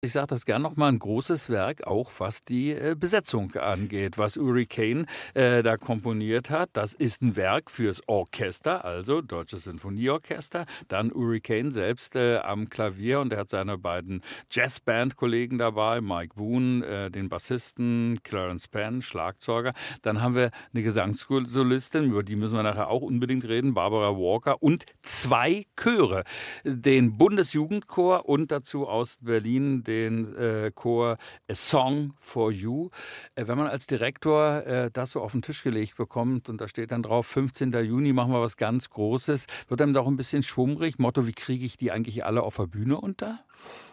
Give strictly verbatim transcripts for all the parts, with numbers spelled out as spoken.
Ich sage das gern noch mal, ein großes Werk, auch was die äh, Besetzung angeht, was Uri Cain äh, da komponiert hat. Das ist ein Werk fürs Orchester, also Deutsches Sinfonieorchester. Dann Uri Cain selbst äh, am Klavier und er hat seine beiden Jazzband-Kollegen dabei, Mike Boone, äh, den Bassisten, Clarence Penn, Schlagzeuger. Dann haben wir eine Gesangssolistin, über die müssen wir nachher auch unbedingt reden, Barbara Walker, und zwei Chöre, den Bundesjugendchor und dazu aus Berlin den äh, Chor A Song for You. Äh, wenn man als Direktor äh, das so auf den Tisch gelegt bekommt und da steht dann drauf, fünfzehnten Juni machen wir was ganz Großes, wird einem da auch ein bisschen schwummrig. Motto, wie kriege ich die eigentlich alle auf der Bühne unter?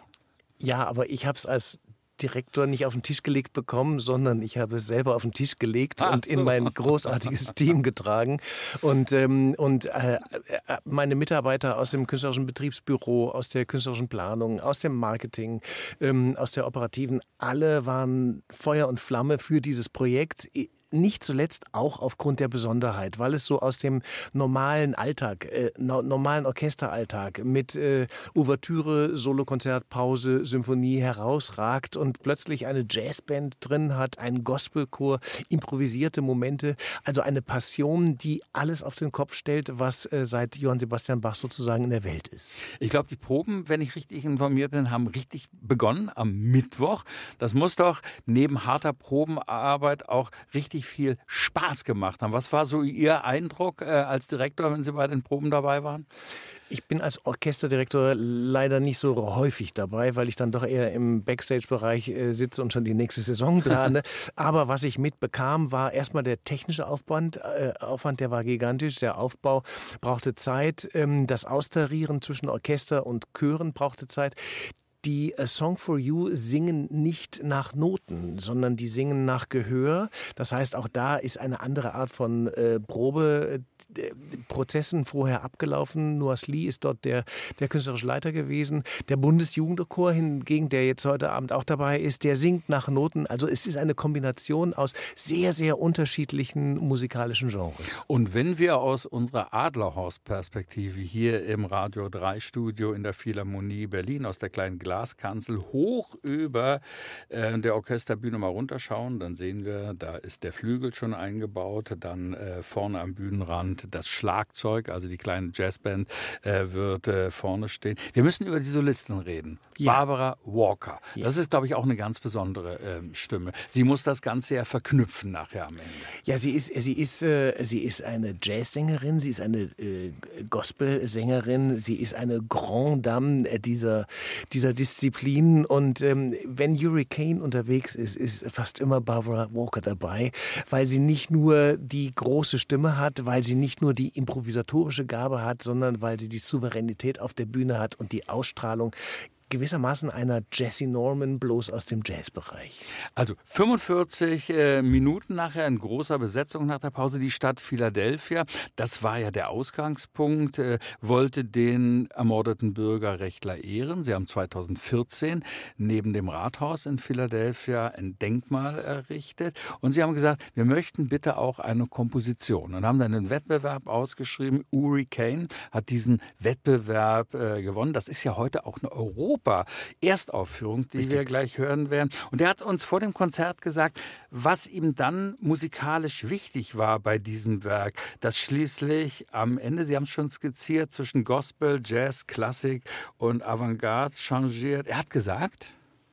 Ja, aber ich habe es als Direktor nicht auf den Tisch gelegt bekommen, sondern ich habe es selber auf den Tisch gelegt Ach und so. in mein großartiges Team getragen. Und, ähm, und äh, äh, meine Mitarbeiter aus dem künstlerischen Betriebsbüro, aus der künstlerischen Planung, aus dem Marketing, ähm, aus der operativen, alle waren Feuer und Flamme für dieses Projekt. Nicht zuletzt auch aufgrund der Besonderheit, weil es so aus dem normalen Alltag, äh, no, normalen Orchesteralltag mit äh, Ouvertüre, Solokonzert, Pause, Symphonie herausragt und plötzlich eine Jazzband drin hat, einen Gospelchor, improvisierte Momente, also eine Passion, die alles auf den Kopf stellt, was äh, seit Johann Sebastian Bach sozusagen in der Welt ist. Ich glaube, die Proben, wenn ich richtig informiert bin, haben richtig begonnen am Mittwoch. Das muss doch neben harter Probenarbeit auch richtig viel Spaß gemacht haben. Was war so Ihr Eindruck äh, als Direktor, wenn Sie bei den Proben dabei waren? Ich bin als Orchesterdirektor leider nicht so häufig dabei, weil ich dann doch eher im Backstage-Bereich äh, sitze und schon die nächste Saison plane. Aber was ich mitbekam, war erstmal der technische Aufwand. Äh, Aufwand, der war gigantisch. Der Aufbau brauchte Zeit. Ähm, das Austarieren zwischen Orchester und Chören brauchte Zeit. Die A Song for You singen nicht nach Noten, sondern die singen nach Gehör. Das heißt, auch da ist eine andere Art von äh, Probe. Prozessen vorher abgelaufen. Noah Slee ist dort der, der künstlerische Leiter gewesen. Der Bundesjugendchor hingegen, der jetzt heute Abend auch dabei ist, der singt nach Noten. Also es ist eine Kombination aus sehr, sehr unterschiedlichen musikalischen Genres. Und wenn wir aus unserer Adlerhorst-Perspektive hier im Radio drei Studio in der Philharmonie Berlin aus der kleinen Glaskanzel hoch über äh, der Orchesterbühne mal runterschauen, dann sehen wir, da ist der Flügel schon eingebaut, dann äh, vorne am Bühnenrand das Schlagzeug, also die kleine Jazzband äh, wird äh, vorne stehen. Wir müssen über die Solistin reden. Ja. Barbara Walker. Yes. Das ist, glaube ich, auch eine ganz besondere äh, Stimme. Sie muss das Ganze ja verknüpfen nachher am Ende. Ja, sie ist, sie ist, äh, sie ist eine Jazzsängerin, sie ist eine äh, Gospelsängerin, sie ist eine Grande Dame dieser, dieser Disziplin. Und ähm, wenn Uri Cain unterwegs ist, ist fast immer Barbara Walker dabei, weil sie nicht nur die große Stimme hat, weil sie nicht nur die improvisatorische Gabe hat, sondern weil sie die Souveränität auf der Bühne hat und die Ausstrahlung gewissermaßen einer Jessie Norman, bloß aus dem Jazzbereich. Also fünfundvierzig äh, Minuten nachher in großer Besetzung nach der Pause. Die Stadt Philadelphia, das war ja der Ausgangspunkt, äh, wollte den ermordeten Bürgerrechtler ehren. Sie haben zweitausendvierzehn neben dem Rathaus in Philadelphia ein Denkmal errichtet. Und sie haben gesagt, wir möchten bitte auch eine Komposition. Und haben dann einen Wettbewerb ausgeschrieben. Uri Cain hat diesen Wettbewerb äh, gewonnen. Das ist ja heute auch eine Europa Erstaufführung, die Richtig. wir gleich hören werden. Und er hat uns vor dem Konzert gesagt, was ihm dann musikalisch wichtig war bei diesem Werk, dass schließlich am Ende, Sie haben es schon skizziert, zwischen Gospel, Jazz, Klassik und Avantgarde changiert. Er hat gesagt,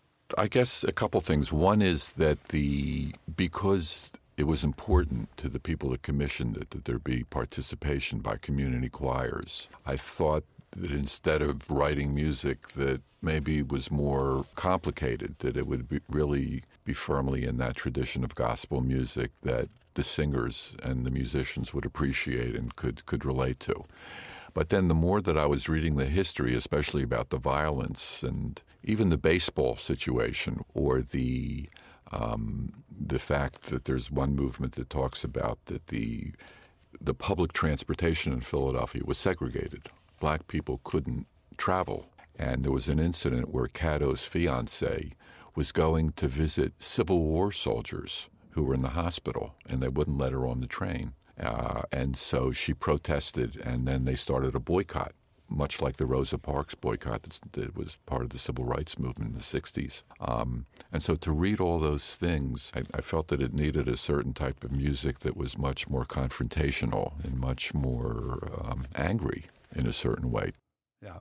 I guess a couple things. One is that the, because it was important to the people that commissioned it that there be participation by community choirs, I thought that instead of writing music that maybe was more complicated, that it would be really be firmly in that tradition of gospel music that the singers and the musicians would appreciate and could, could relate to. But then the more that I was reading the history, especially about the violence and even the baseball situation or the um, the fact that there's one movement that talks about that the the public transportation in Philadelphia was segregated. Black people couldn't travel. And there was an incident where Cato's fiancé was going to visit Civil War soldiers who were in the hospital, and they wouldn't let her on the train. Uh, and so she protested, and then they started a boycott much like the Rosa Parks boycott that, that was part of the civil rights movement in the sixties. Um, and so to read all those things, I, I felt that it needed a certain type of music that was much more confrontational and much more um, angry in a certain way. Ja.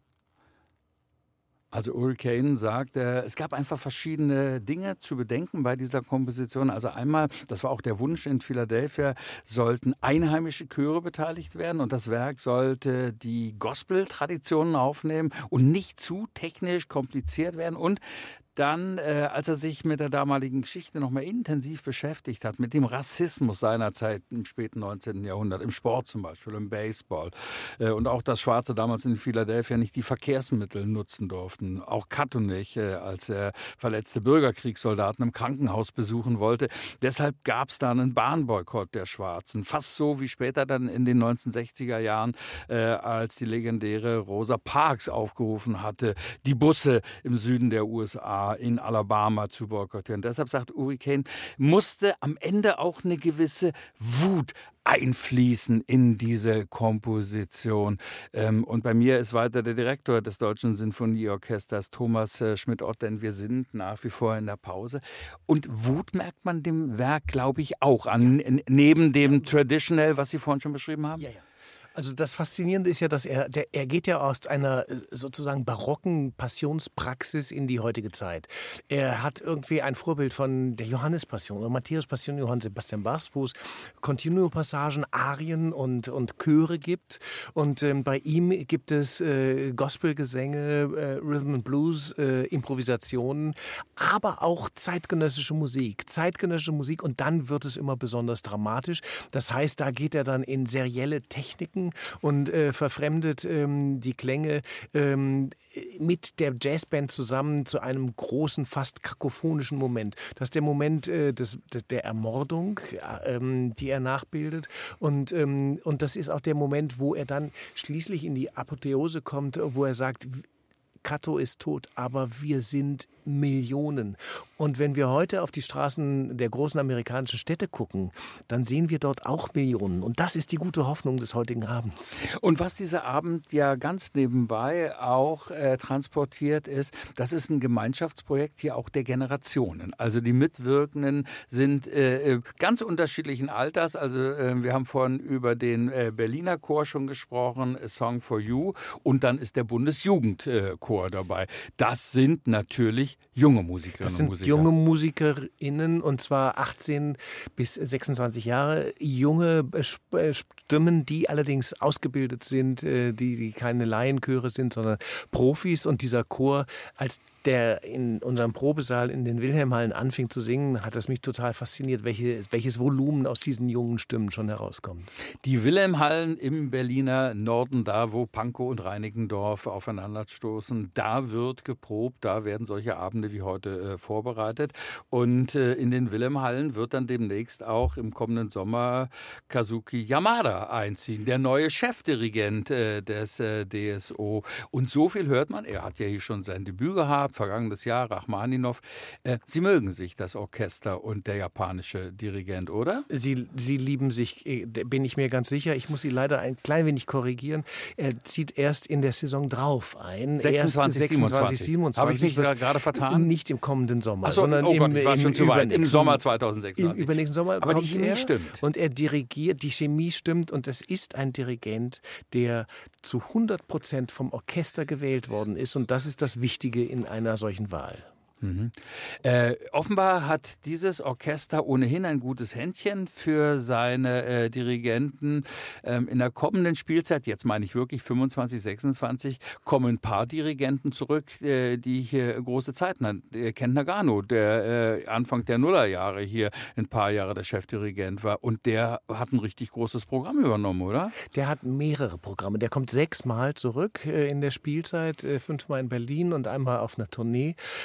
Also Hurricane sagt, äh, es gab einfach verschiedene Dinge zu bedenken bei dieser Komposition. Also einmal, das war auch der Wunsch in Philadelphia, sollten einheimische Chöre beteiligt werden und das Werk sollte die Gospel-Traditionen aufnehmen und nicht zu technisch kompliziert werden. Und dann, äh, als er sich mit der damaligen Geschichte noch mal intensiv beschäftigt hat, mit dem Rassismus seiner Zeit im späten neunzehnten Jahrhundert, im Sport zum Beispiel, im Baseball, äh, und auch, dass Schwarze damals in Philadelphia nicht die Verkehrsmittel nutzen durften, auch Cato nicht, äh, als er verletzte Bürgerkriegssoldaten im Krankenhaus besuchen wollte. Deshalb gab es da einen Bahnboykott der Schwarzen, fast so wie später dann in den neunzehnhundertsechziger Jahren, äh, als die legendäre Rosa Parks aufgerufen hatte, die Busse im Süden der U S A in Alabama zu boykottieren. Deshalb sagt Hurricane, musste am Ende auch eine gewisse Wut einfließen in diese Komposition. Ähm, und bei mir ist weiter der Direktor des Deutschen Sinfonieorchesters, Thomas äh, Schmidt-Ott, denn wir sind nach wie vor in der Pause. Und Wut merkt man dem Werk, glaube ich, auch an, n- neben dem Traditional, was Sie vorhin schon beschrieben haben. Ja, ja. Also das Faszinierende ist ja, dass er, der, er geht ja aus einer äh, sozusagen barocken Passionspraxis in die heutige Zeit. Er hat irgendwie ein Vorbild von der Johannespassion oder Matthäus-Passion Johann Sebastian Bachs, wo es Continuo-Passagen, Arien und, und Chöre gibt. Und ähm, bei ihm gibt es äh, Gospelgesänge, äh, Rhythm and Blues, äh, Improvisationen, aber auch zeitgenössische Musik. Zeitgenössische Musik und dann wird es immer besonders dramatisch. Das heißt, da geht er dann in serielle Techniken und äh, verfremdet ähm, die Klänge ähm, mit der Jazzband zusammen zu einem großen, fast kakophonischen Moment. Das ist der Moment äh, des, des, der Ermordung, äh, ähm, die er nachbildet. Und, ähm, und das ist auch der Moment, wo er dann schließlich in die Apotheose kommt, wo er sagt, Cato ist tot, aber wir sind Millionen. Und wenn wir heute auf die Straßen der großen amerikanischen Städte gucken, dann sehen wir dort auch Millionen. Und das ist die gute Hoffnung des heutigen Abends. Und was dieser Abend ja ganz nebenbei auch äh, transportiert ist, das ist ein Gemeinschaftsprojekt hier auch der Generationen. Also die Mitwirkenden sind äh, ganz unterschiedlichen Alters. Also äh, wir haben vorhin über den äh, Berliner Chor schon gesprochen, A Song for You. Und dann ist der Bundesjugendchor dabei. Das sind natürlich junge Musikerinnen Das sind und Musiker. junge MusikerInnen und zwar achtzehn bis sechsundzwanzig Jahre. Junge Stimmen, die allerdings ausgebildet sind, die, die keine Laienchöre sind, sondern Profis. Und dieser Chor, als der in unserem Probesaal in den Wilhelmhallen anfing zu singen, hat es mich total fasziniert, welche, welches Volumen aus diesen jungen Stimmen schon herauskommt. Die Wilhelmhallen im Berliner Norden, da wo Pankow und Reinickendorf aufeinanderstoßen, da wird geprobt, da werden solche Abende wie heute äh, vorbereitet. Und äh, in den Wilhelmhallen wird dann demnächst auch im kommenden Sommer Kazuki Yamada einziehen, der neue Chefdirigent äh, des äh, D S O. Und so viel hört man, er hat ja hier schon sein Debüt gehabt, vergangenes Jahr, Rachmaninow. Äh, Sie mögen sich, das Orchester und der japanische Dirigent, oder? Sie, Sie lieben sich, bin ich mir ganz sicher. Ich muss Sie leider ein klein wenig korrigieren. Er zieht erst in der Saison drauf ein. sechsundzwanzig, erst sechsundzwanzig, siebenundzwanzig. Habe ich mich wird gerade vertan? Nicht im kommenden Sommer, Ach so, sondern oh Gott, im, ich war im, schon zu weit. Im Sommer Im zweitausendsechsundzwanzig. übernächsten Sommer Aber die kommt Chemie er stimmt. und er dirigiert, die Chemie stimmt und es ist ein Dirigent, der zu hundert Prozent vom Orchester gewählt worden ist und das ist das Wichtige in einer solchen Wahl. Mhm. Äh, offenbar hat dieses Orchester ohnehin ein gutes Händchen für seine äh, Dirigenten. Ähm, in der kommenden Spielzeit, jetzt meine ich wirklich fünfundzwanzig, sechsundzwanzig, kommen ein paar Dirigenten zurück, äh, die hier große Zeiten hatten. Der Ken Nagano, der äh, Anfang der Nullerjahre hier ein paar Jahre der Chefdirigent war und der hat ein richtig großes Programm übernommen, oder? Der hat mehrere Programme. Der kommt sechsmal zurück äh, in der Spielzeit, äh, fünfmal in Berlin und einmal auf einer Tournee. Und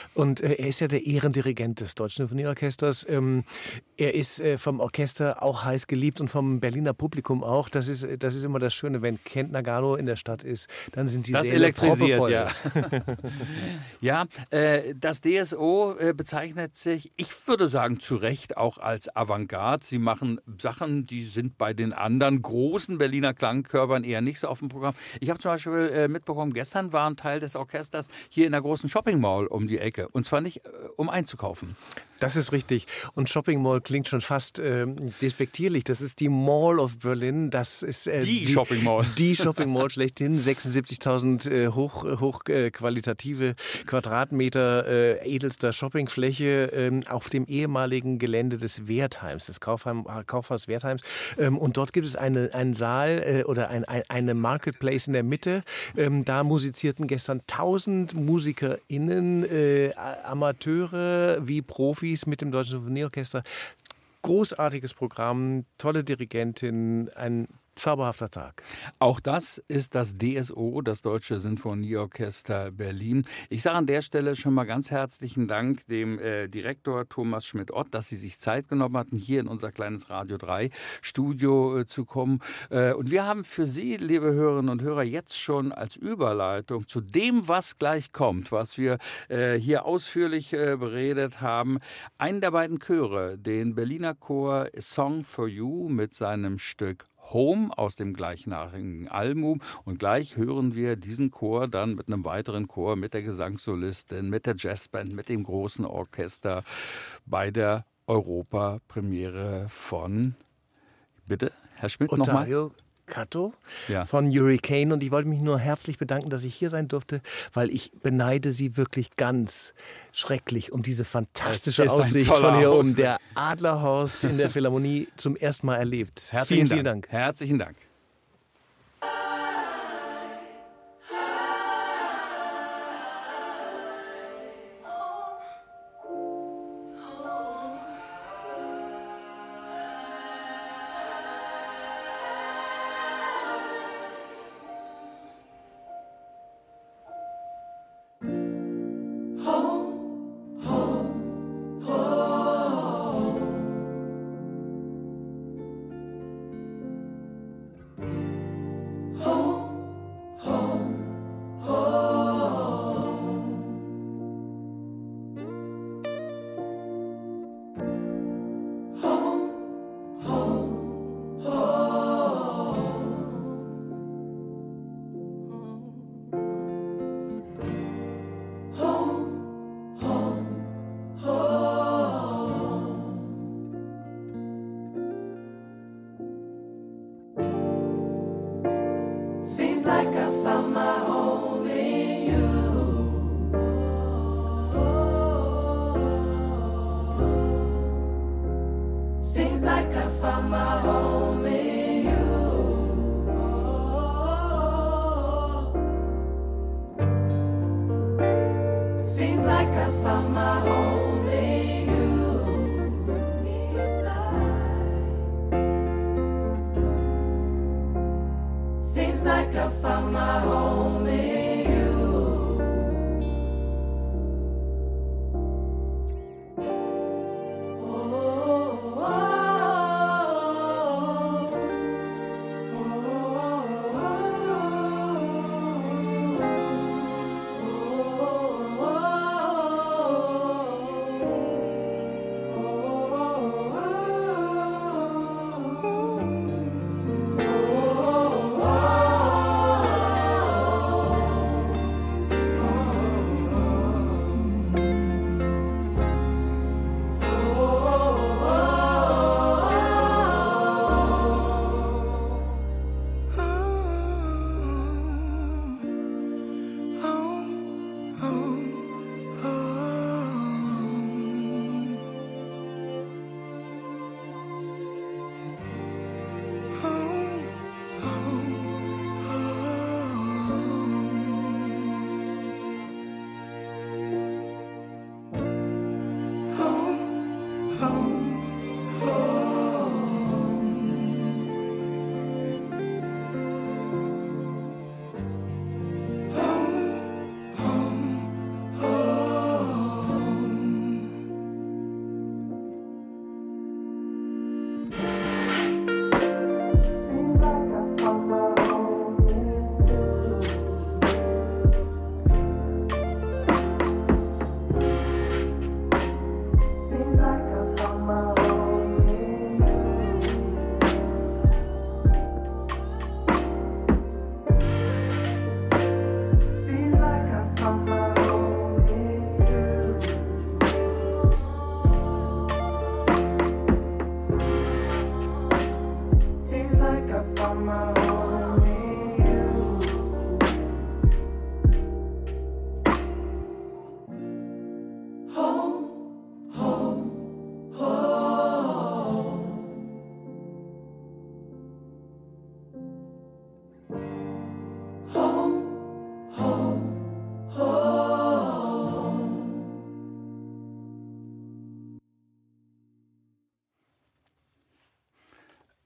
er ist ja der Ehrendirigent des Deutschen Sinfonieorchesters. Ähm, er ist äh, vom Orchester auch heiß geliebt und vom Berliner Publikum auch. Das ist, das ist immer das Schöne, wenn Kent Nagano in der Stadt ist, dann sind die das Säle elektrisiert, proppevoll. ja. ja, äh, das D S O äh, bezeichnet sich, ich würde sagen, zu Recht auch als Avantgarde. Sie machen Sachen, die sind bei den anderen großen Berliner Klangkörpern eher nicht so auf dem Programm. Ich habe zum Beispiel äh, mitbekommen, gestern war ein Teil des Orchesters hier in der großen Shopping Mall um die Ecke. Und zwar nicht, äh, um einzukaufen. Das ist richtig. Und Shopping Mall klingt schon fast ähm, despektierlich. Das ist die Mall of Berlin. Das ist äh, die, die Shopping Mall. Die Shopping Mall schlechthin. sechsundsiebzigtausend äh, hoch, hochqualitative äh, Quadratmeter äh, edelster Shoppingfläche äh, auf dem ehemaligen Gelände des Wertheims, des Kaufheim, Kaufhaus Wertheims. Ähm, und dort gibt es eine, einen Saal äh, oder ein, ein, eine Marketplace in der Mitte. Ähm, da musizierten gestern tausend MusikerInnen, äh, Amateure wie Profis mit dem Deutschen Sinfonieorchester. Großartiges Programm, tolle Dirigentin, ein zauberhafter Tag. Auch das ist das D S O, das Deutsche Sinfonieorchester Berlin. Ich sage an der Stelle schon mal ganz herzlichen Dank dem äh, Direktor Thomas Schmidt-Ott, dass Sie sich Zeit genommen hatten, hier in unser kleines Radio drei Studio äh, zu kommen. Äh, und wir haben für Sie, liebe Hörerinnen und Hörer, jetzt schon als Überleitung zu dem, was gleich kommt, was wir äh, hier ausführlich äh, beredet haben, einen der beiden Chöre, den Berliner Chor Song for You mit seinem Stück Home aus dem gleichnamigen Album. Und gleich hören wir diesen Chor dann mit einem weiteren Chor, mit der Gesangssolistin, mit der Jazzband, mit dem großen Orchester bei der Europapremiere von, bitte, Herr Schmidt, nochmal. Ottavio Catto Ja. von Hurricane. Und ich wollte mich nur herzlich bedanken, dass ich hier sein durfte, weil ich beneide Sie wirklich ganz schrecklich um diese fantastische Es ist ein Aussicht toller von hier oben. Ausblick. Der Adlerhorst in der Philharmonie zum ersten Mal erlebt. Herzlichen vielen, vielen Dank. Herzlichen Dank.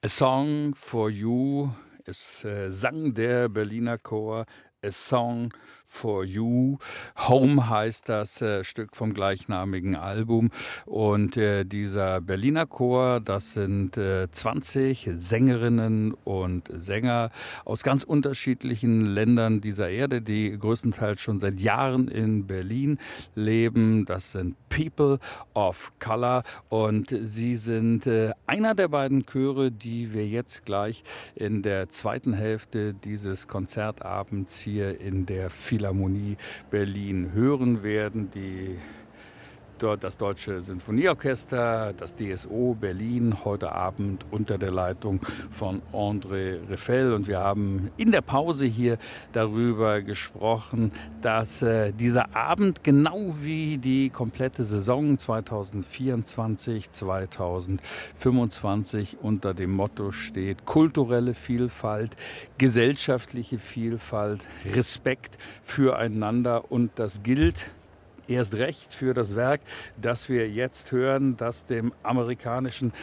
A Song for You, es äh, sang der Berliner Chor. A Song for You. Home heißt das äh, Stück vom gleichnamigen Album. Und äh, dieser Berliner Chor, das sind äh, zwanzig Sängerinnen und Sänger aus ganz unterschiedlichen Ländern dieser Erde, die größtenteils schon seit Jahren in Berlin leben. Das sind People of Color und sie sind äh, einer der beiden Chöre, die wir jetzt gleich in der zweiten Hälfte dieses Konzertabends hier hier in der Philharmonie Berlin hören werden. Die dort das Deutsche Sinfonieorchester, das D S O Berlin, heute Abend unter der Leitung von André Reffel. Und wir haben in der Pause hier darüber gesprochen, dass äh, dieser Abend genau wie die komplette Saison zweitausendvierundzwanzig zweitausendfünfundzwanzig unter dem Motto steht: kulturelle Vielfalt, gesellschaftliche Vielfalt, Respekt füreinander. Und das gilt erst recht für das Werk, das wir jetzt hören, das dem amerikanischen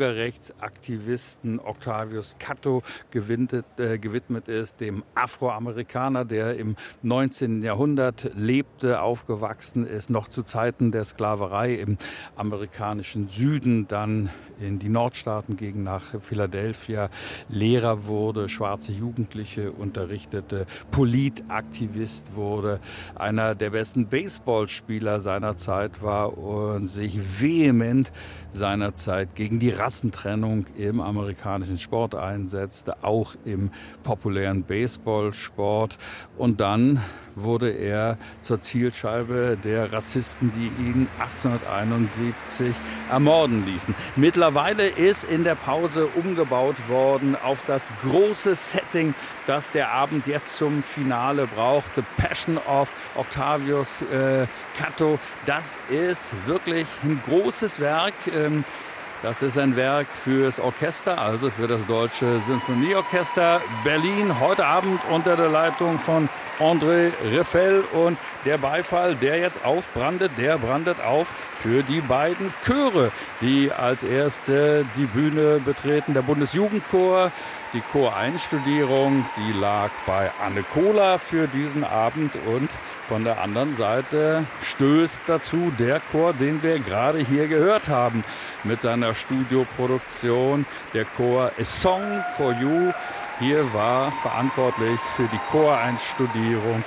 Bürgerrechtsaktivisten Octavius Catto gewinnt, äh, gewidmet ist, dem Afroamerikaner, der im neunzehnten Jahrhundert lebte, aufgewachsen ist, noch zu Zeiten der Sklaverei im amerikanischen Süden, dann in die Nordstaaten ging, nach Philadelphia, Lehrer wurde, schwarze Jugendliche unterrichtete, Politaktivist wurde, einer der besten Baseballspieler seiner Zeit war und sich vehement seinerzeit gegen die Rassentrennung im amerikanischen Sport einsetzte, auch im populären Baseballsport. Und dann wurde er zur Zielscheibe der Rassisten, die ihn achtzehnhunderteinundsiebzig ermorden ließen. Mittlerweile ist in der Pause umgebaut worden auf das große Setting, das der Abend jetzt zum Finale braucht. The Passion of Octavius äh, Catto. Das ist wirklich ein großes Werk. Ähm, Das ist ein Werk fürs Orchester, also für das Deutsche Sinfonieorchester Berlin. Heute Abend unter der Leitung von André Reffel. Und der Beifall, der jetzt aufbrandet, der brandet auf für die beiden Chöre, die als erste die Bühne betreten. Der Bundesjugendchor, die Choreinstudierung, die lag bei Anne Kohler für diesen Abend. Und von der anderen Seite stößt dazu der Chor, den wir gerade hier gehört haben, mit seiner Studioproduktion, der Chor A Song for You. Hier war verantwortlich für die Choreinstudierung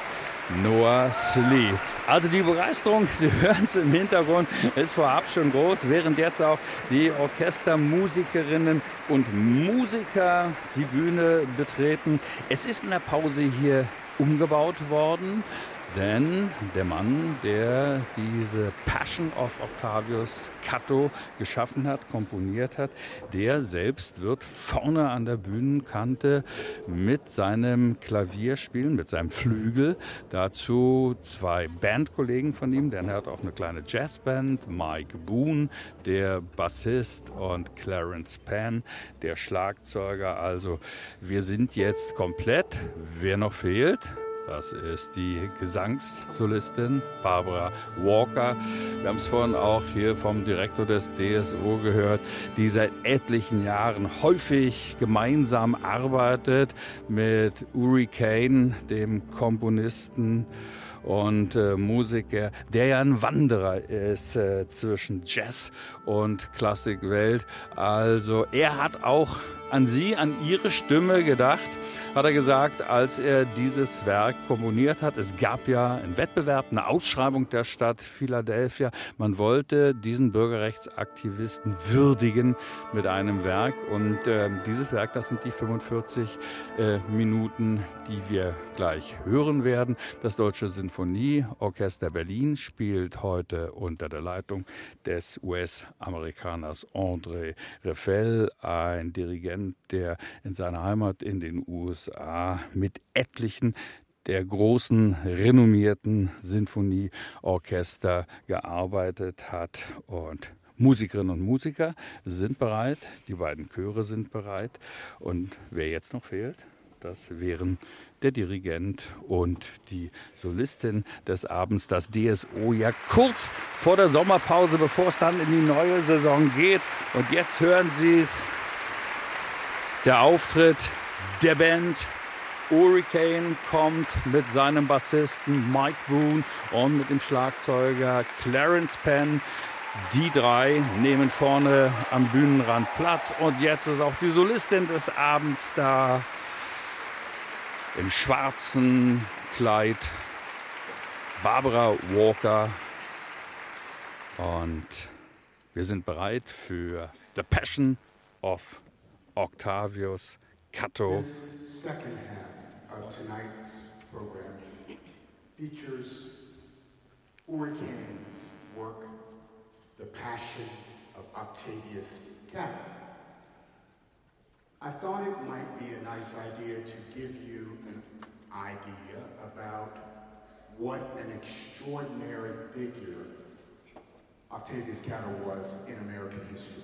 Noah Slee. Also die Begeisterung, Sie hören es im Hintergrund, ist vorab schon groß, während jetzt auch die Orchestermusikerinnen und Musiker die Bühne betreten. Es ist in der Pause hier umgebaut worden. Denn der Mann, der diese Passion of Octavius Catto geschaffen hat, komponiert hat, der selbst wird vorne an der Bühnenkante mit seinem Klavier spielen, mit seinem Flügel. Dazu zwei Bandkollegen von ihm, denn er hat auch eine kleine Jazzband, Mike Boone, der Bassist, und Clarence Penn, der Schlagzeuger. Also wir sind jetzt komplett. Wer noch fehlt? Das ist die Gesangssolistin Barbara Walker. Wir haben es vorhin auch hier vom Direktor des D S O gehört, die seit etlichen Jahren häufig gemeinsam arbeitet mit Uri Kane, dem Komponisten und äh, Musiker, der ja ein Wanderer ist äh, zwischen Jazz und Klassikwelt. Also er hat auch an Sie, an Ihre Stimme gedacht, hat er gesagt, als er dieses Werk komponiert hat. Es gab ja einen Wettbewerb, eine Ausschreibung der Stadt Philadelphia. Man wollte diesen Bürgerrechtsaktivisten würdigen mit einem Werk. Und äh, dieses Werk, das sind die fünfundvierzig äh, Minuten, die wir gleich hören werden. Das Deutsche Sinfonieorchester Berlin spielt heute unter der Leitung des U S-Amerikaners André Reffel, ein Dirigent, der in seiner Heimat in den U S A mit etlichen der großen, renommierten Sinfonieorchester gearbeitet hat. Und Musikerinnen und Musiker sind bereit, die beiden Chöre sind bereit. Und wer jetzt noch fehlt, das wären der Dirigent und die Solistin des Abends, das D S O, ja kurz vor der Sommerpause, bevor es dann in die neue Saison geht. Und jetzt hören Sie es. Der Auftritt der Band Hurricane kommt mit seinem Bassisten Mike Boone und mit dem Schlagzeuger Clarence Penn. Die drei nehmen vorne am Bühnenrand Platz und jetzt ist auch die Solistin des Abends da im schwarzen Kleid, Barbara Walker. Und wir sind bereit für The Passion of Octavius Catto. This second half of tonight's program features Hurricane's work, The Passion of Octavius Catto. I thought it might be a nice idea to give you an idea about what an extraordinary figure Octavius Catto was in American history.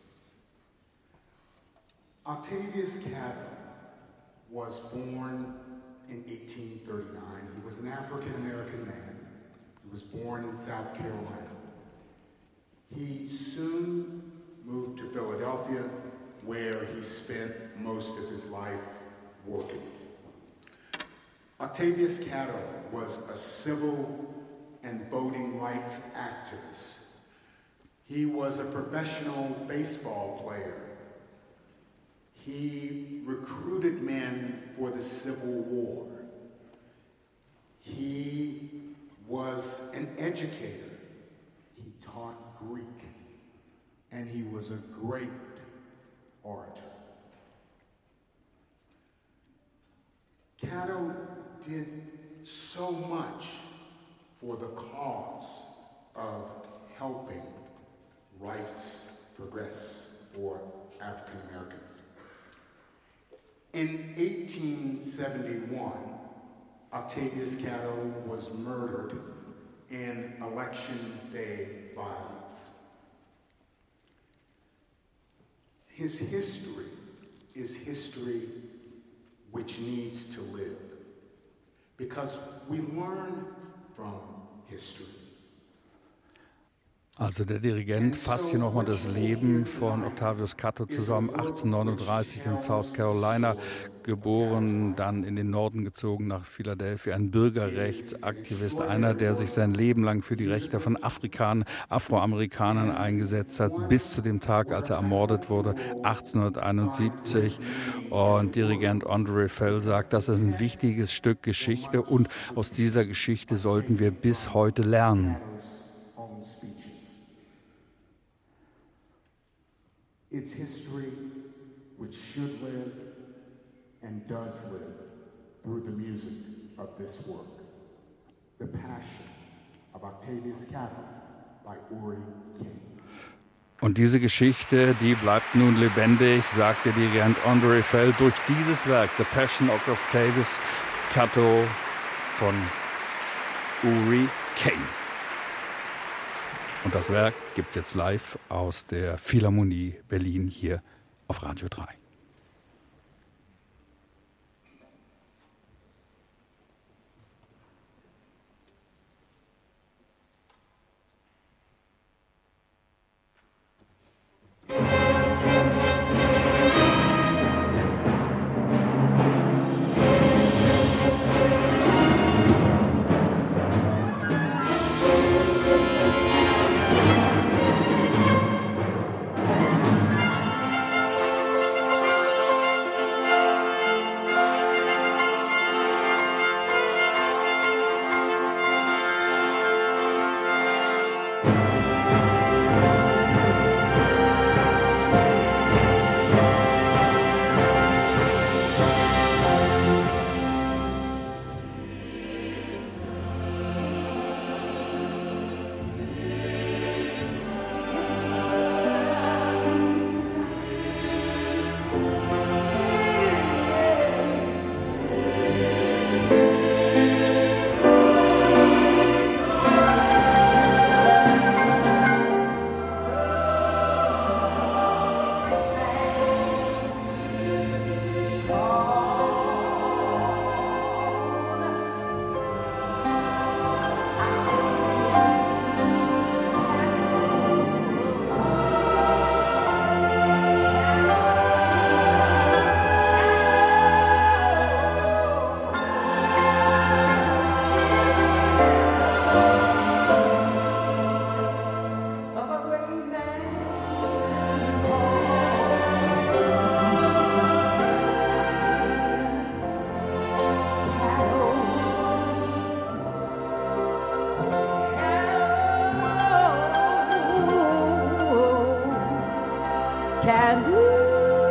Octavius Catto was born in eighteen thirty-nine. He was an African-American man. He was born in South Carolina. He soon moved to Philadelphia, where he spent most of his life working. Octavius Catto was a civil and voting rights activist. He was a professional baseball player. He recruited men for the Civil War. He was an educator. He taught Greek, and he was a great orator. Catto did so much for the cause of helping rights progress for African Americans. In eighteen seventy-one, Octavius Catto was murdered in Election Day violence. His history is history which needs to live, because we learn from history. Also der Dirigent fasst hier nochmal das Leben von Octavius Catto zusammen, achtzehnhundertneununddreißig in South Carolina geboren, dann in den Norden gezogen nach Philadelphia, ein Bürgerrechtsaktivist, einer, der sich sein Leben lang für die Rechte von Afrikanern, Afroamerikanern eingesetzt hat, bis zu dem Tag, als er ermordet wurde, achtzehnhunderteinundsiebzig. Und Dirigent Andre Fell sagt, das ist ein wichtiges Stück Geschichte und aus dieser Geschichte sollten wir bis heute lernen. It's history which should live and does live through the music of this work. The Passion of Octavius Catto by Uri King. Und diese Geschichte, die bleibt nun lebendig, sagt der Dirigent Andre Fell, durch dieses Werk, The Passion of Octavius Catto von Uri King. Und das Werk gibt es jetzt live aus der Philharmonie Berlin hier auf Radio drei. Thank cat. Ooh.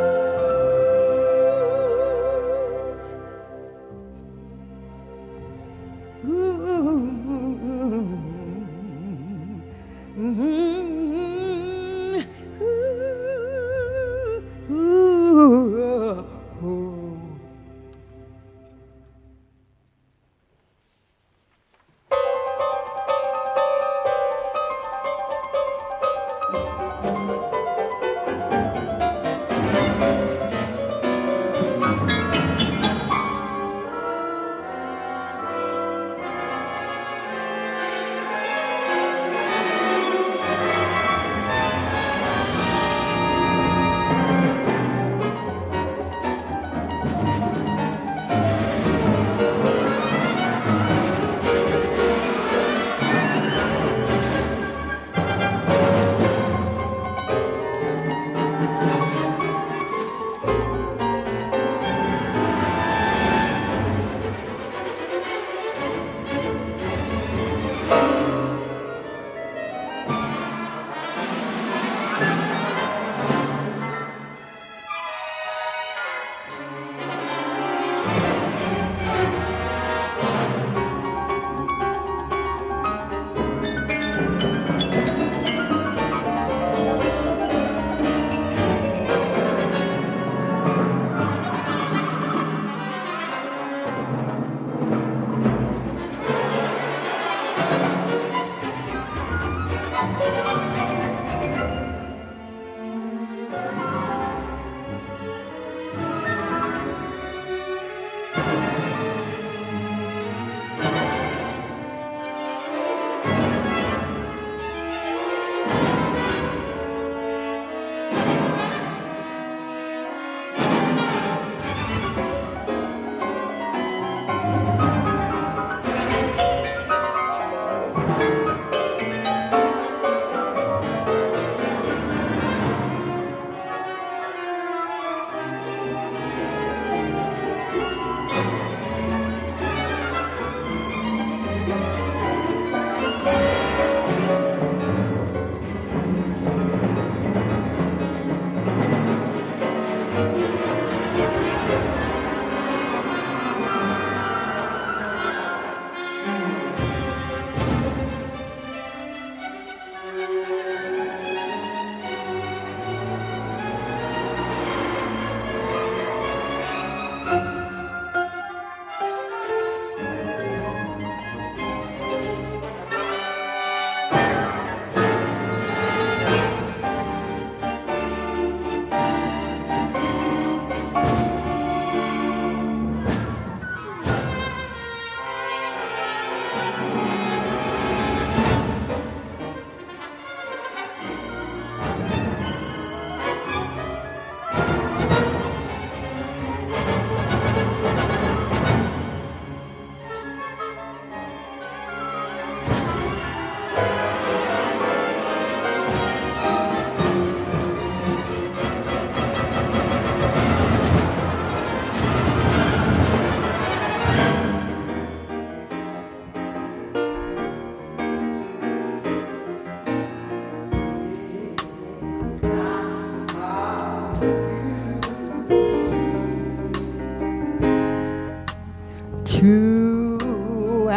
Two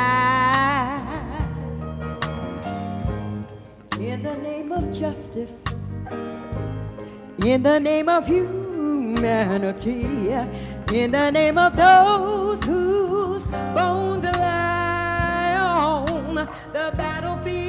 eyes in the name of justice, in the name of humanity, in the name of those whose bones lie on the battlefield.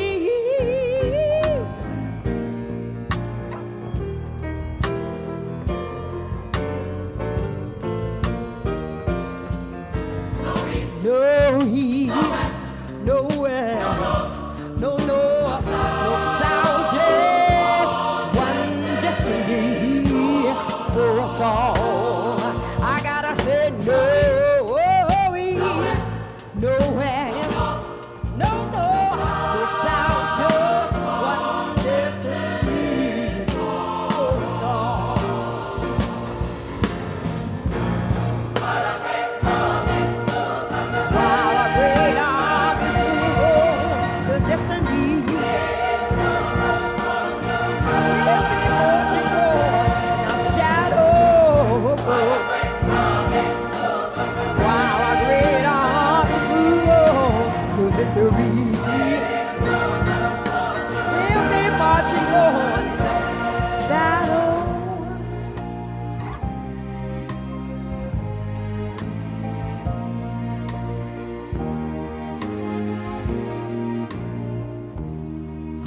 No east, no west, no north, no south, just one destiny for us all. I gotta say no east, no west, no north.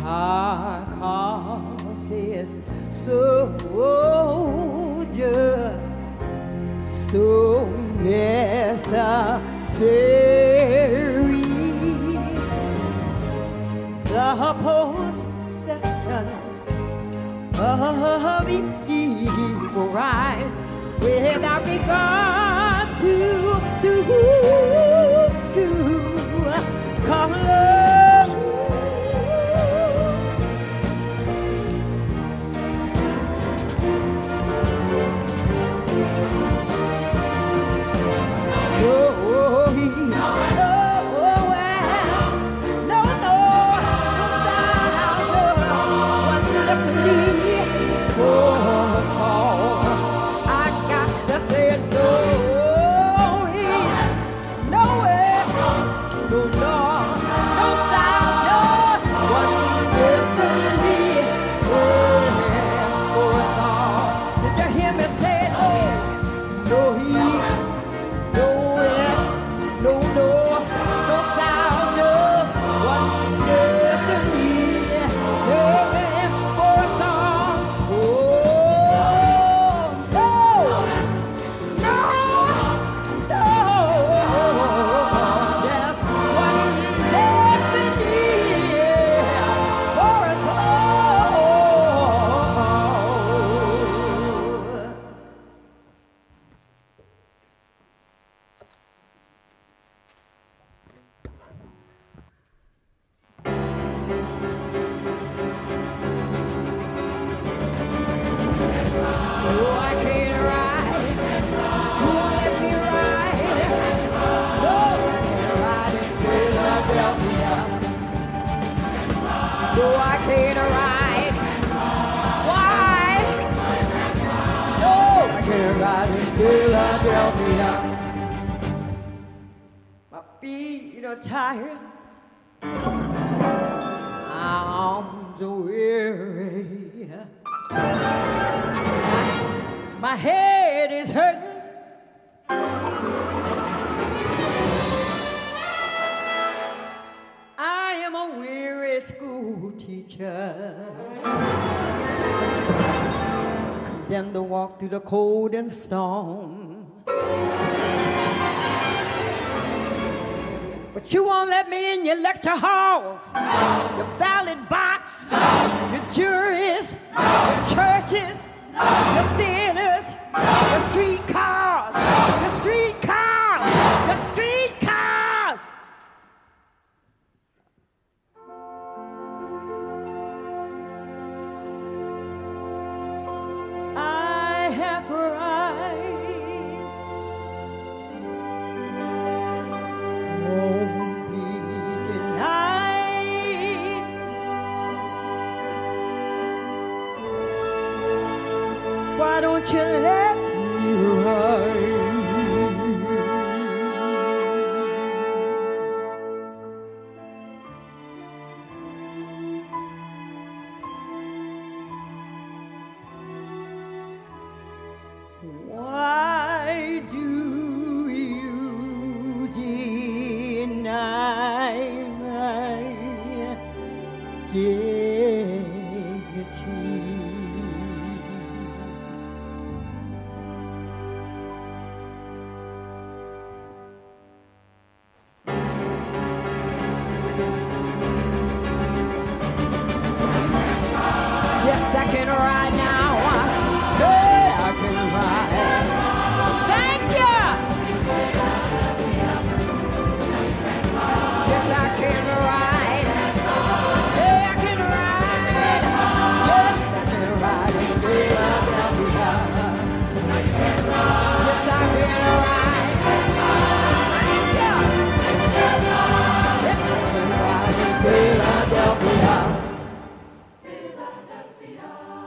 Our cause is so just, so necessary. The possessions of evil rise without regards to to to color. Tired, arms weary, my head is hurting. I am a weary school teacher, condemned to walk through the cold and storm. But you won't let me in your lecture halls, your ballot box, your juries, your churches, your theaters, your streetcars, your streetcars, your streetcars. I have pride. Won't be denied. Why don't you let me ride? Why do you deny my dignity? Yes, I can ride now. Hey, I can ride. Thank you. Yes, I can ride. Hey, I can ride. Yes, I can ride. Yes, I can ride. Yes, I can ride. Thank you. Yes, I can ride in Philadelphia.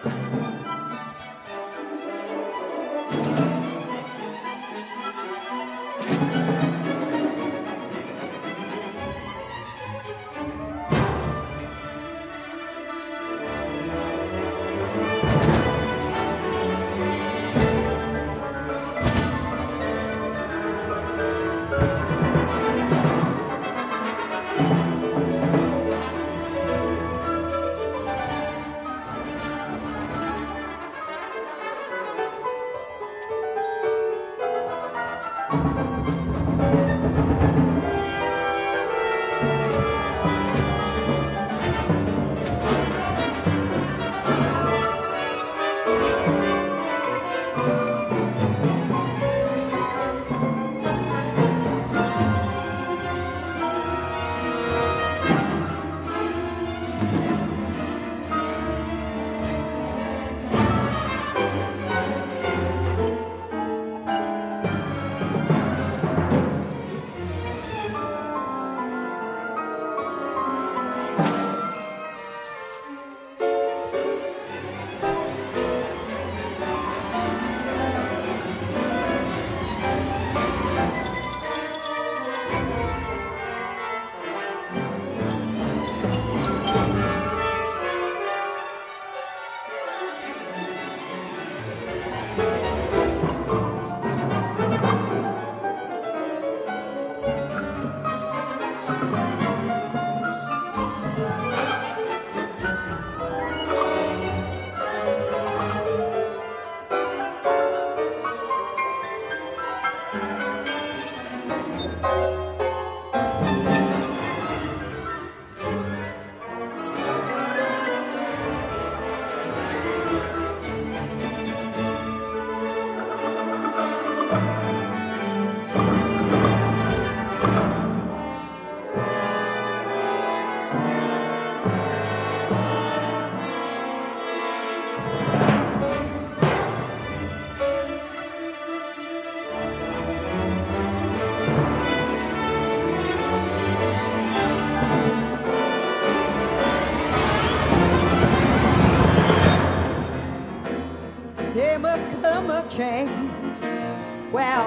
Change. Well,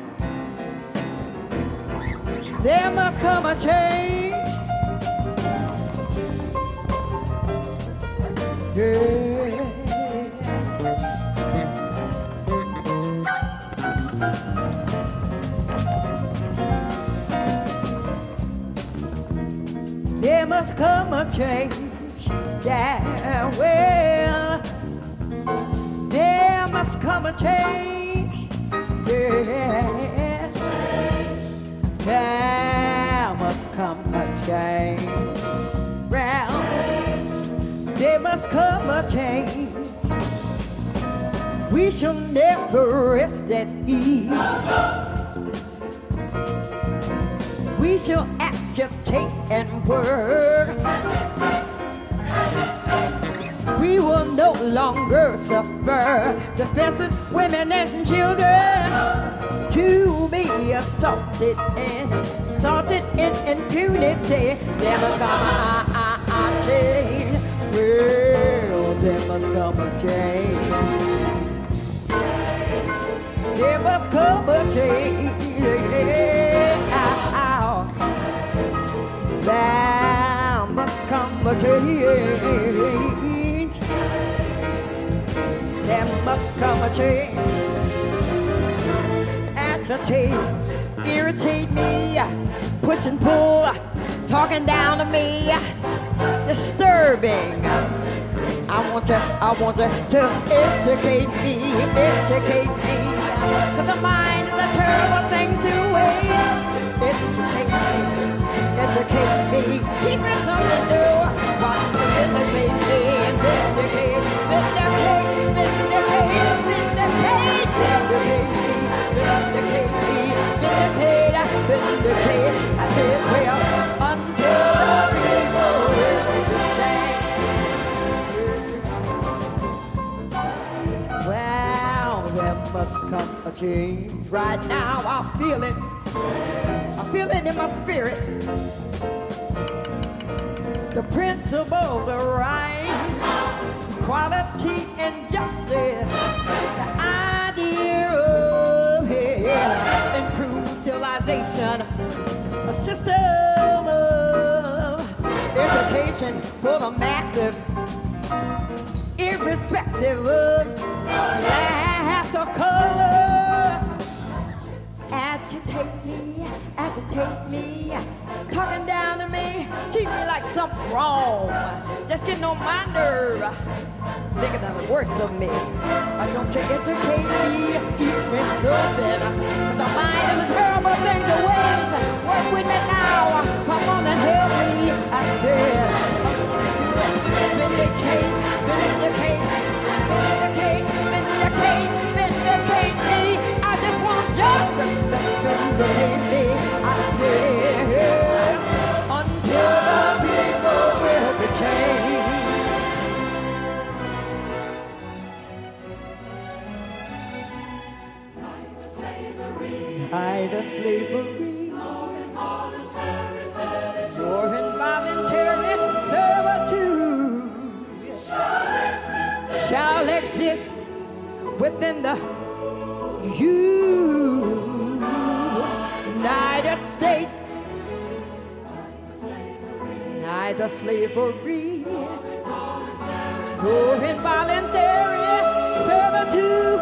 there must come a change. Yeah. There must come a change. Yeah, well, there must come a change, yes. There must come a change. Well, there must come a change. We shall never rest at ease. We shall agitate and work. We will no longer suffer defenseless women and children to be assaulted and assaulted in impunity. There must come a, a, a change. Well, there must come a change. There must come a change. There must come a change. There must come a change. Agitate, irritate me, push and pull, talking down to me, disturbing. I want you, I want you to educate me, educate me, cause the mind is a terrible thing to waste. Educate me, educate me, teach me something new, want to vindicate me, vindicate, vindicate, vindicate, vindicate, vindicate me, vindicate me, vindicate, vindicate. I said, well, until the people will change. Well, there must come a change. Right now I feel it. I feel it in my spirit. The principle, the right, equality, equality and justice. The idea of yeah, improved civilization, a system of education for the massive, irrespective of class or color. Agitate me, agitate me, talking down to me, treat me like something wrong, just getting on my nerve, thinking of the worst of me. Why don't you educate me, teach me something, cause the mind is a terrible thing to waste. Work with me now, come on and help me, I said. Vindicate, vindicate, vindicate, vindicate, vindicate me. I just want justice to vindicate me, I said, until the people will be changed. Neither slavery nor involuntary servitude shall exist within the United States. Neither slavery nor involuntary servitude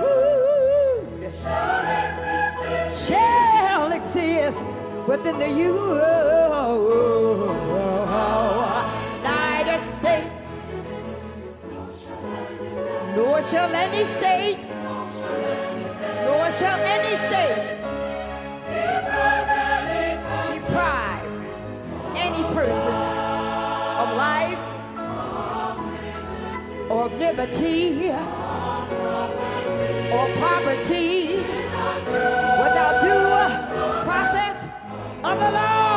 shall exist within the United States. Nor shall any state, nor shall any state deprive any person of life or of liberty or property without due process of the law.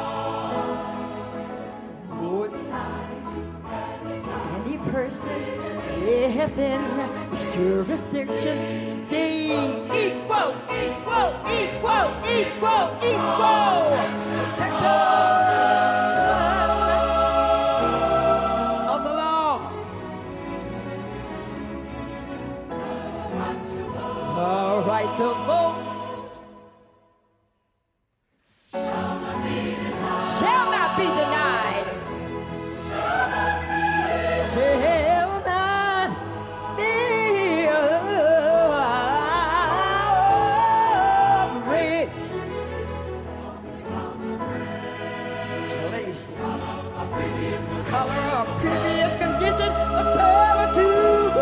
Nor any person within this jurisdiction be equal, equal, equal, equal, equal protection of the law. The right to vote shall not be denied. Shall not be abridged. Color or previous condition of servitude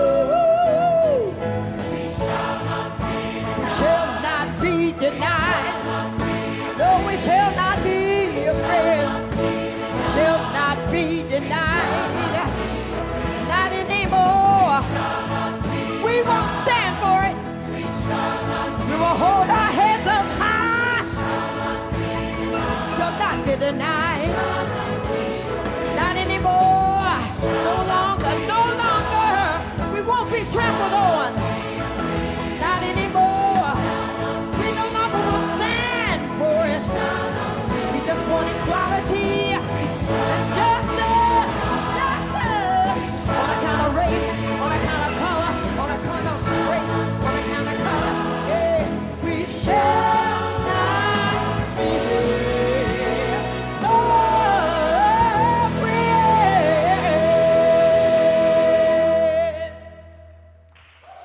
shall not be denied. No, we shall not be abridged. Shall not be denied. Not anymore. We won't stand for it. We will hold our heads up high. Shall not be denied. Not anymore. No longer, no longer. We won't be trampled on. Not anymore. We no longer will stand for it. We just want equality and justice. Justice. On account of race, on account of color, on account of race, on account of color. Yeah, we shall not be abridged.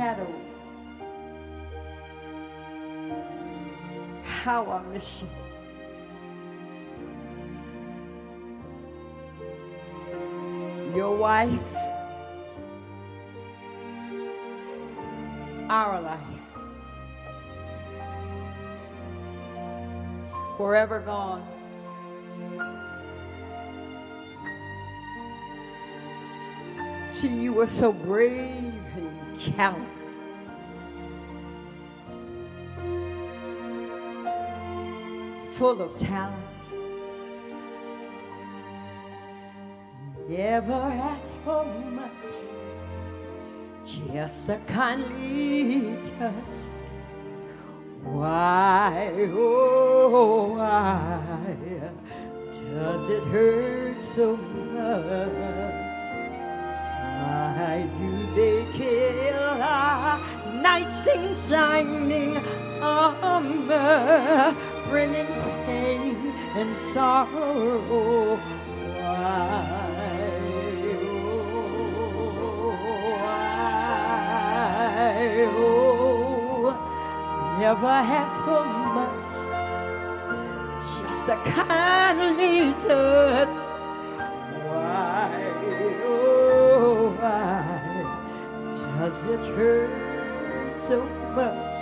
cattle. How I miss you. Your wife, our life, forever gone. See, you were so brave and gallant. Full of talent. Never ask for much, just a kindly touch. Why, oh, why does it hurt so much? Why do they kill our nights in shining armor, bringing pain and sorrow? Why? Oh, never ask for much, just a kindly touch. Why, oh, why does it hurt so much?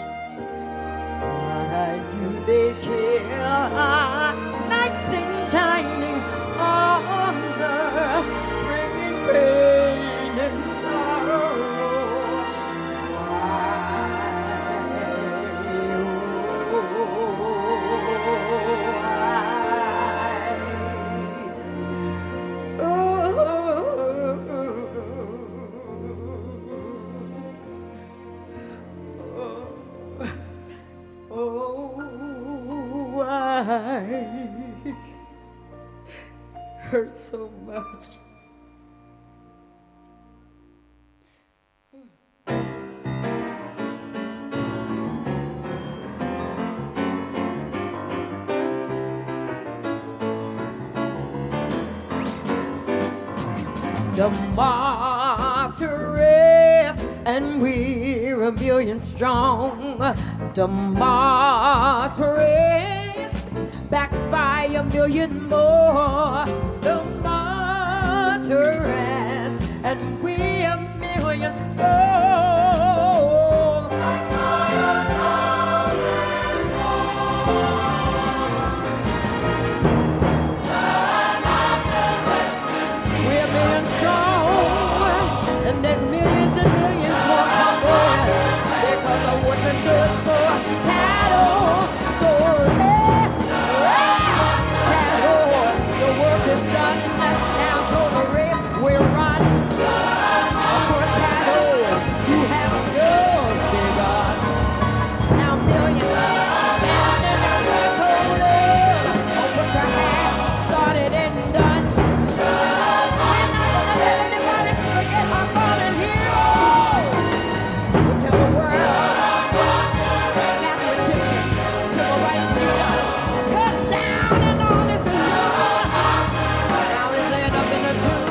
Why do they kill our nights in shining armor, bringing pain and sorrow? Hurt so much. The martyrs, and we're a million strong. The martyrs, backed by a million more. The martyrs, and we're a million strong. We're a million strong, and there's millions and millions more coming, because of what you stood for. Cattle, so rest, rest, cattle. The work is done, now so the rest we're running. Of course, cattle, you have yours, big on. Now millions standing in the threshold of what you had started and done. We're not gonna let anybody forget our fallen heroes. We'll tell the world, mathematician, civil rights leader, cut down and all this good. Now he's laid up in the tomb.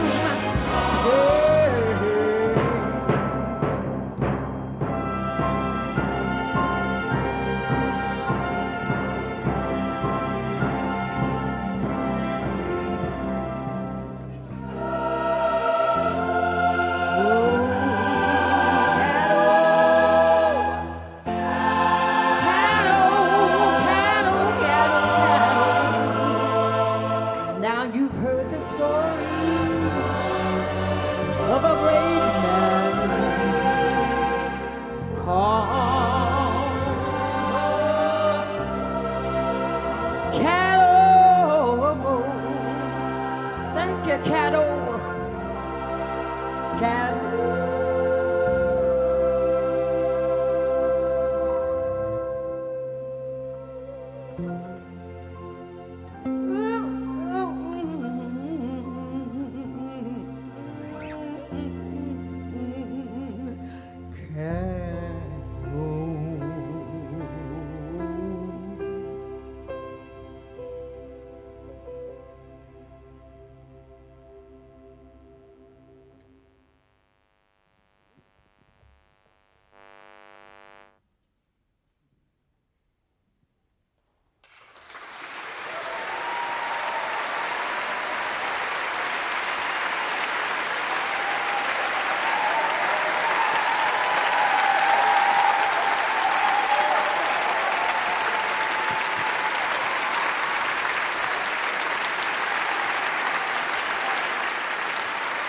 Now you've heard the story of a great man called Cattle. Thank you, Cattle. Cattle.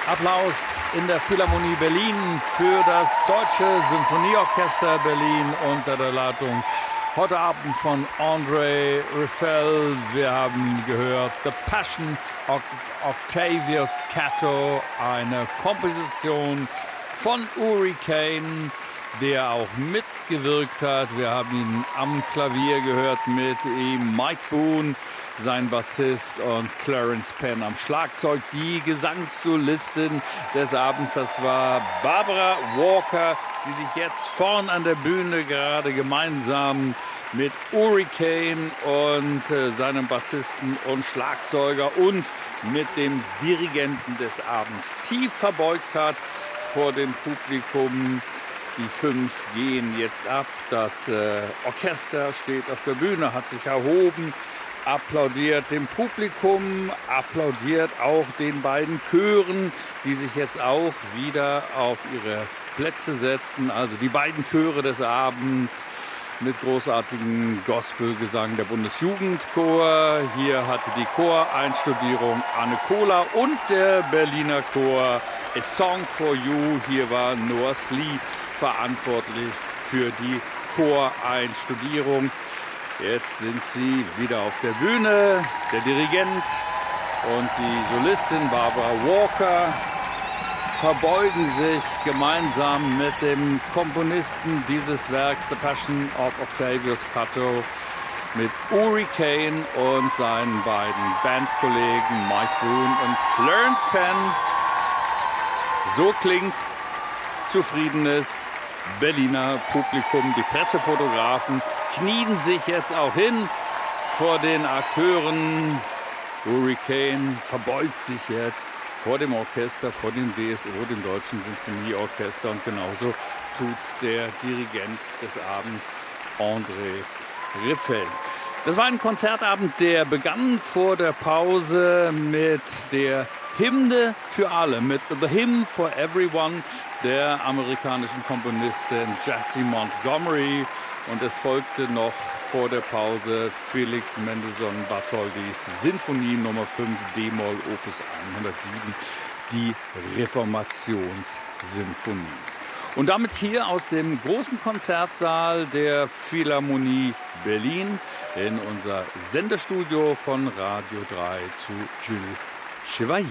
Applaus in der Philharmonie Berlin für das Deutsche Symphonieorchester Berlin unter der Leitung heute Abend von André Riffel. Wir haben gehört The Passion of Octavius Catto, eine Komposition von Uri Cain, der auch mitgewirkt hat. Wir haben ihn am Klavier gehört mit ihm, Mike Boone, sein Bassist, und Clarence Penn am Schlagzeug. Die Gesangssolistin des Abends, das war Barbara Walker, die sich jetzt vorn an der Bühne gerade gemeinsam mit Uri Cain und äh, seinem Bassisten und Schlagzeuger und mit dem Dirigenten des Abends tief verbeugt hat vor dem Publikum. Die fünf gehen jetzt ab. Das äh, Orchester steht auf der Bühne, hat sich erhoben, applaudiert dem Publikum, applaudiert auch den beiden Chören, die sich jetzt auch wieder auf ihre Plätze setzen. Also die beiden Chöre des Abends mit großartigem Gospelgesang, der Bundesjugendchor. Hier hatte die Choreinstudierung Anne Kohler und der Berliner Chor A Song for You. Hier war Noah Slee verantwortlich für die Choreinstudierung. Jetzt sind sie wieder auf der Bühne, der Dirigent und die Solistin Barbara Walker verbeugen sich gemeinsam mit dem Komponisten dieses Werks, The Passion of Octavius Catto, mit Uri Cain und seinen beiden Bandkollegen Mike Boone und Clarence Penn. So klingt zufriedenes Berliner Publikum. Die Pressefotografen knien sich jetzt auch hin vor den Akteuren. Uri Cain verbeugt sich jetzt vor dem Orchester, vor dem D S O, dem Deutschen Sinfonieorchester, und genauso tut's der Dirigent des Abends, André Riffel. Das war ein Konzertabend, der begann vor der Pause mit der Hymne für alle, mit The Hymn for Everyone der amerikanischen Komponistin Jessie Montgomery, und es folgte noch vor der Pause Felix Mendelssohn Bartholdis Sinfonie Nummer fünf D-Moll Opus hundertsieben, die Reformationssinfonie. Und damit hier aus dem großen Konzertsaal der Philharmonie Berlin in unser Sendestudio von Radio drei zu Jules Chevalier.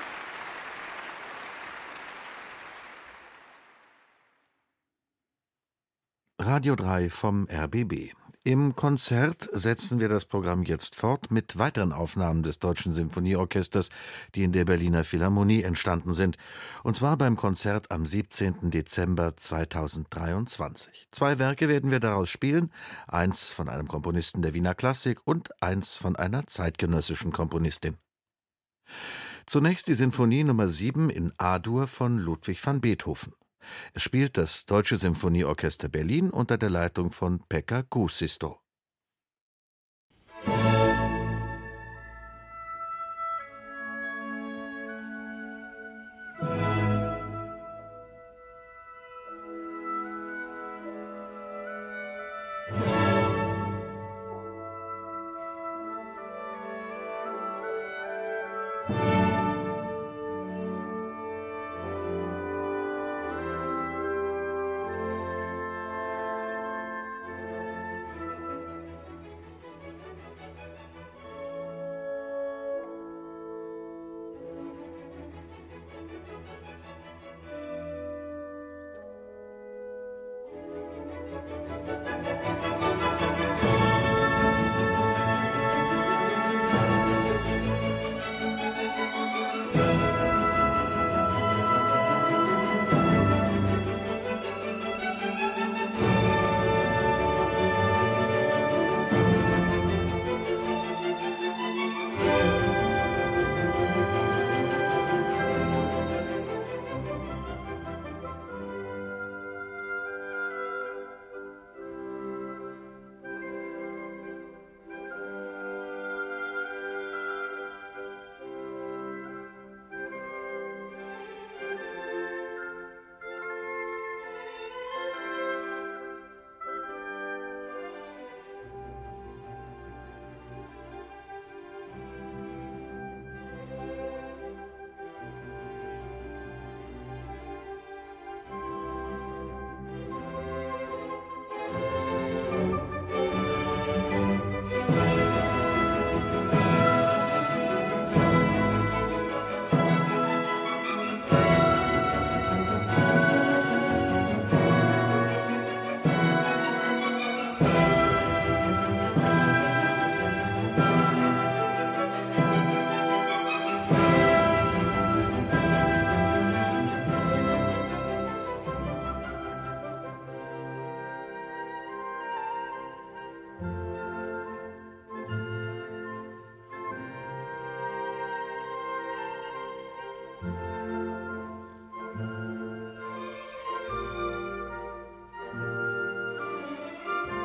Radio drei vom R B B. Im Konzert setzen wir das Programm jetzt fort mit weiteren Aufnahmen des Deutschen Symphonieorchesters, die in der Berliner Philharmonie entstanden sind. Und zwar beim Konzert am siebzehnten Dezember zweitausenddreiundzwanzig. Zwei Werke werden wir daraus spielen, eins von einem Komponisten der Wiener Klassik und eins von einer zeitgenössischen Komponistin. Zunächst die Sinfonie Nummer sieben in A-Dur von Ludwig van Beethoven. Es spielt das Deutsche Symphonieorchester Berlin unter der Leitung von Pekka Kuusisto.